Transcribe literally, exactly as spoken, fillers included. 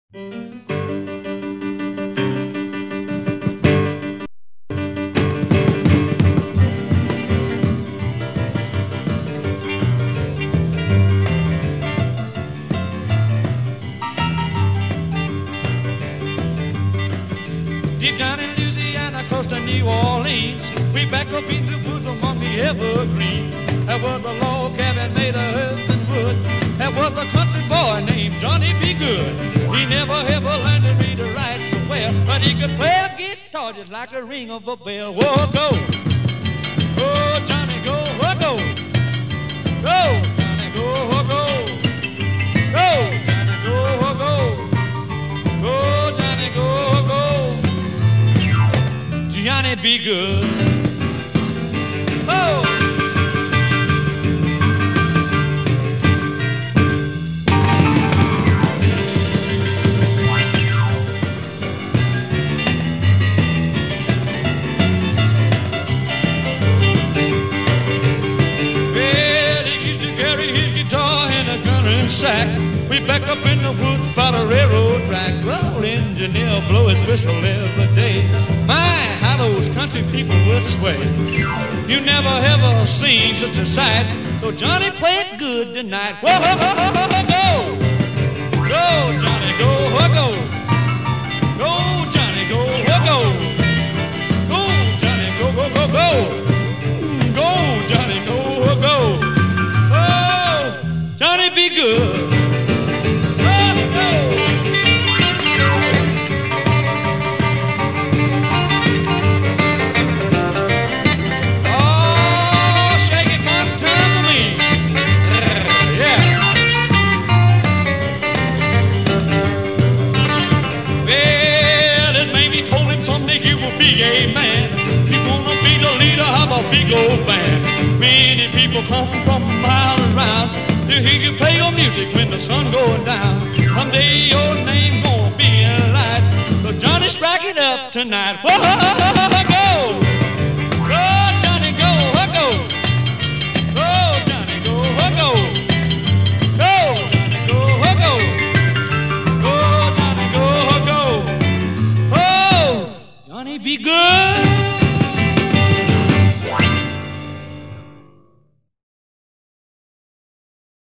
Deep down in Louisiana, close to New Orleans, we back up in the woods among the evergreens. There was a log cabin made of earth and wood. There was a country boy named Johnny B. Good. He never ever learned to read or write so well, but he could play a guitar just like the ring of a bell. Whoa, go! Oh, Johnny, go, whoa, go! Go, Johnny, go, whoa, go! Go, Johnny, go, whoa, go! Go, Johnny, go, whoa, go! Johnny be good. Oh! Well, he used to carry his guitar in a gunning sack. We back up in the woods by the railroad track. Well, engineer blow his whistle every day. My, how those country people would sway. You never ever seen such a sight. Though Johnny played good tonight. Whoa, ho, ho, ho, ho, go! Go, Johnny, go, ho, go! Go, Johnny, go, ho, go! Go, Johnny, go, go, go, go! Go, Johnny, go, ho, go! Oh, Johnny be good. Be a man, you wanna be the leader of a big old band. Many people come from miles around to hear you play your music when the sun goes down. Someday your name gonna be in light, so Johnny, strike it up tonight. Whoa!